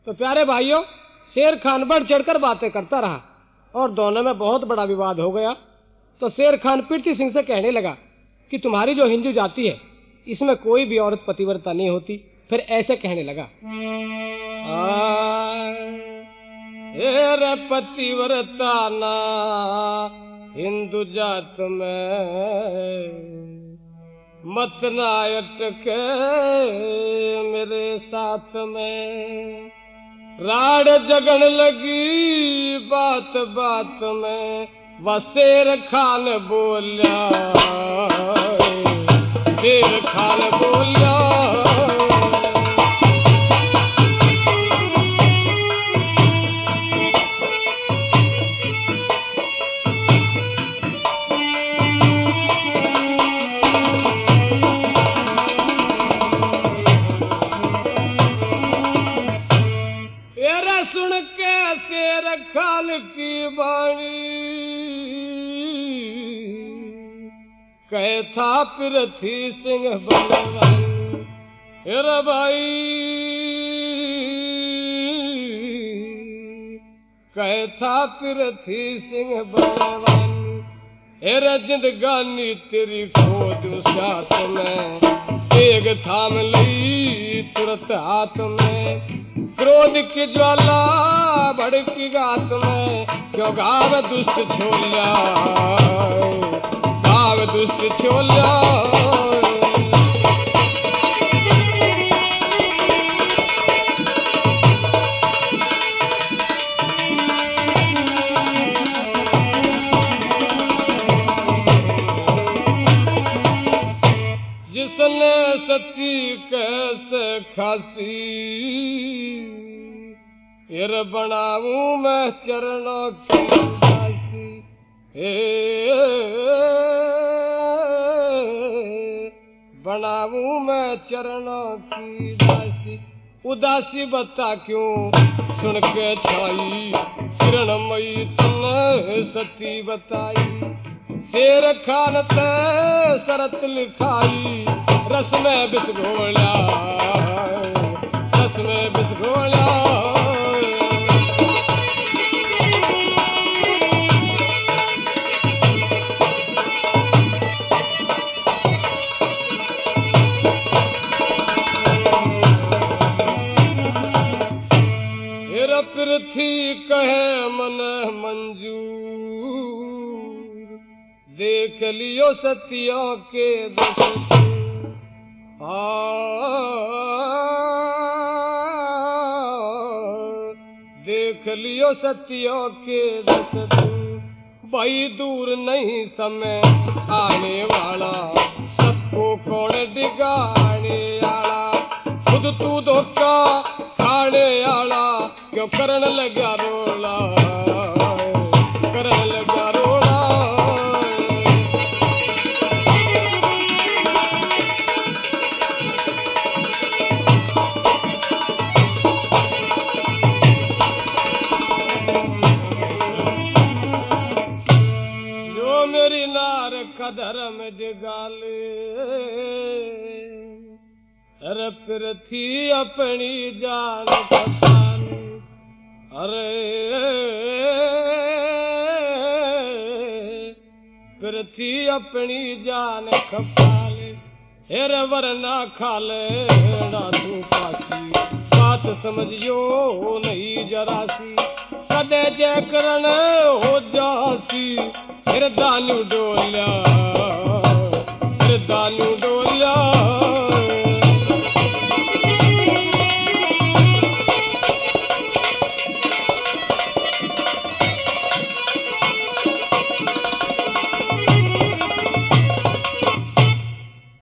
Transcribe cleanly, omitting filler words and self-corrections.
तो प्यारे भाइयों, शेर खान बढ़ चढ़कर बातें करता रहा और दोनों में बहुत बड़ा विवाद हो गया। तो शेर खान पृथ्वी सिंह से कहने लगा कि तुम्हारी जो हिंदू जाति है इसमें कोई भी औरत पतिव्रता नहीं होती। फिर ऐसे कहने लगा, रे पतिव्रता ना हिंदू जात में, मत ना अटके मेरे साथ में। राड जगन लगी बात बात में, वह शेर खान बोलिया, शेर खान बोलिया। सुन के शेर खान की बाणी, कहता पृथ्वी सिंह बलवानी, हेरा भाई कहता पृथ्वी सिंह बलवानी, हेरा जिंदगानी तेरी खो दूं साथ में, तेग थाम लई तुरंत हाथ में। क्रोध की ज्वाला भड़की गात में, क्यों गाव दुष्ट छोलिया, गाव दुष्ट छोलिया। जिसने सती कैसे खासी, फिर बनाऊं मैं चरणों की दासी। बनाऊं मैं चरणों की दासी। उदासी बता क्यों सुन के छाई, किरणमयी तन सती बताई। शेर खान ते शरत लिखाई, रस में विष घोला, रस में विष घोला। पृथ्वी कहे मन मंजूर, देख लियो सतियों के दस्तूर। देख लियो सतियों के दस्तूर। भाई दूर नहीं समय आने वाला, सबको कौन डिगाने आला। खुद तू धोखा खाने आला, क्यों करन लगा रोला, करन लगा रोला। जो मेरी नार का धर्म जगाले, अरे पृथ्वी अपनी जान बचाने। अरे पृथ्वी अपनी जान खपाले, हेरे वरना खाले ना तू फांसी। बात समझियो नहीं जरासी, कदे जय करण हो जासी। फिर दानू डोल्या, फिर दानू डोल्या।